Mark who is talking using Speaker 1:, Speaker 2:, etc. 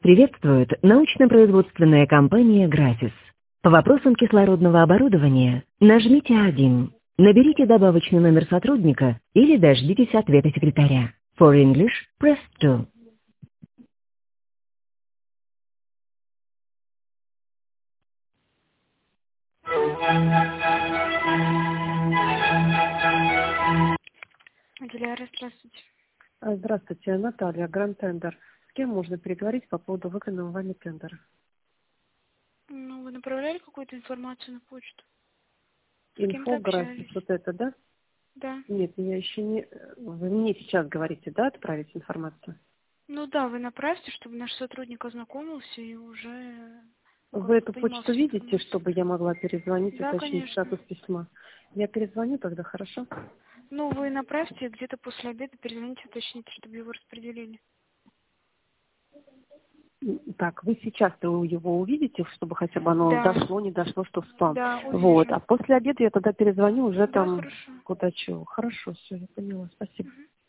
Speaker 1: Приветствует научно-производственная компания «Графис». По вопросам кислородного оборудования нажмите 1. Наберите добавочный номер сотрудника или дождитесь ответа секретаря. For English, press 2.
Speaker 2: Диляра, здравствуйте.
Speaker 3: Здравствуйте, Наталья, Гранд Тендер. С кем можно переговорить по поводу выигранного вами тендера?
Speaker 2: Ну, вы направляли какую-то информацию на почту? С кем-то
Speaker 3: Инфографик,
Speaker 2: общались?
Speaker 3: вот это, да?
Speaker 2: Да.
Speaker 3: Нет, я еще не... Вы мне сейчас говорите, да, отправить информацию?
Speaker 2: Ну да, вы направьте, чтобы наш сотрудник ознакомился и уже
Speaker 3: Вы эту
Speaker 2: понимал
Speaker 3: почту
Speaker 2: всю
Speaker 3: видите,
Speaker 2: информацию.
Speaker 3: чтобы я могла перезвонить,
Speaker 2: Да,
Speaker 3: уточнить
Speaker 2: конечно.
Speaker 3: статус письма? Я перезвоню тогда, хорошо?
Speaker 2: Ну, вы направьте, где-то после обеда перезвоните, уточните, чтобы его распределили.
Speaker 3: Так, вы сейчас-то его увидите, чтобы хотя бы оно
Speaker 2: Да.
Speaker 3: дошло, не дошло, что в спам.
Speaker 2: Да,
Speaker 3: Вот,
Speaker 2: увижу.
Speaker 3: а после обеда я тогда перезвоню уже
Speaker 2: Да,
Speaker 3: там
Speaker 2: хорошо.
Speaker 3: куда чего. Хорошо, все, я поняла, спасибо.
Speaker 2: Мгм.